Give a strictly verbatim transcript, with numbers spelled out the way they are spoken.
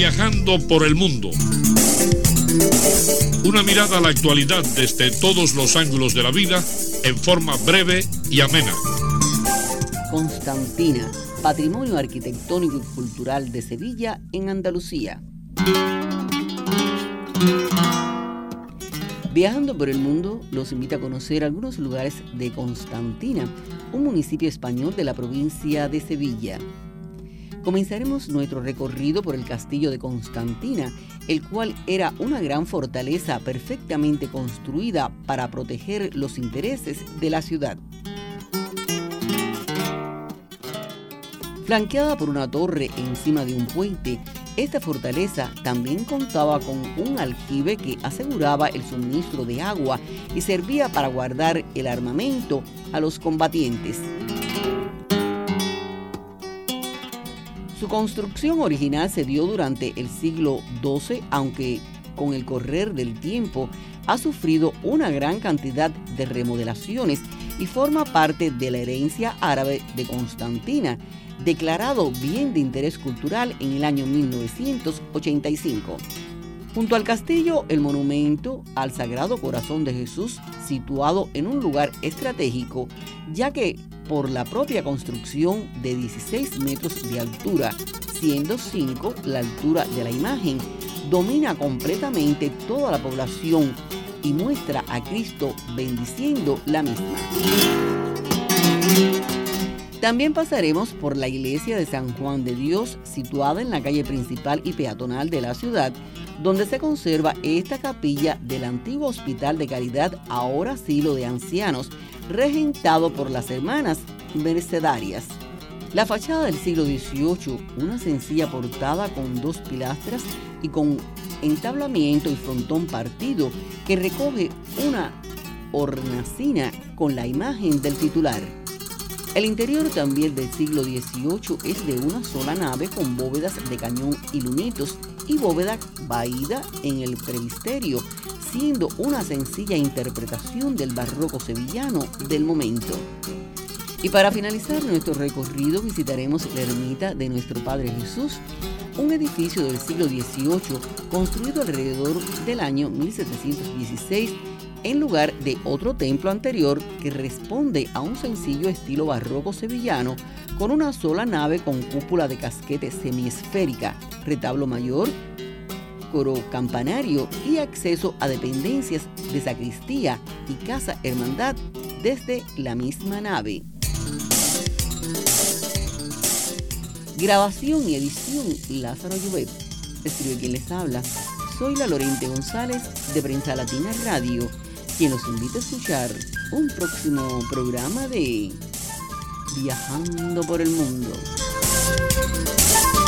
Viajando por el mundo. Una mirada a la actualidad desde todos los ángulos de la vida en forma breve y amena. Constantina, patrimonio arquitectónico y cultural de Sevilla en Andalucía. Viajando por el mundo, los invita a conocer algunos lugares de Constantina, un municipio español de la provincia de Sevilla. Comenzaremos nuestro recorrido por el castillo de Constantina, el cual era una gran fortaleza perfectamente construida para proteger los intereses de la ciudad. Flanqueada por una torre encima de un puente, esta fortaleza también contaba con un aljibe que aseguraba el suministro de agua y servía para guardar el armamento a los combatientes. Su construcción original se dio durante el siglo doce, aunque con el correr del tiempo ha sufrido una gran cantidad de remodelaciones y forma parte de la herencia árabe de Constantina, declarado bien de interés cultural en el año mil novecientos ochenta y cinco. Junto al castillo, el monumento al Sagrado Corazón de Jesús, situado en un lugar estratégico, ya que por la propia construcción de dieciséis metros de altura, siendo cinco la altura de la imagen, domina completamente toda la población y muestra a Cristo bendiciendo la misma. También pasaremos por la iglesia de San Juan de Dios, situada en la calle principal y peatonal de la ciudad, donde se conserva esta capilla del antiguo Hospital de Caridad, ahora asilo de ancianos, regentado por las hermanas mercedarias. La fachada del siglo dieciocho, una sencilla portada con dos pilastras y con entablamiento y frontón partido, que recoge una hornacina con la imagen del titular. El interior, también del siglo dieciocho, es de una sola nave con bóvedas de cañón y lunetos y bóveda vaída en el presbiterio, siendo una sencilla interpretación del barroco sevillano del momento. Y para finalizar nuestro recorrido visitaremos la ermita de Nuestro Padre Jesús, un edificio del siglo dieciocho construido alrededor del año mil setecientos dieciséis en lugar de otro templo anterior que responde a un sencillo estilo barroco sevillano con una sola nave con cúpula de casquete semiesférica, retablo mayor, coro campanario y acceso a dependencias de sacristía y casa hermandad desde la misma nave. Grabación y edición Lázaro Llobet. Escribe quien les habla. Soy la Lorente González de Prensa Latina Radio, quien los invita a escuchar un próximo programa de Viajando por el Mundo.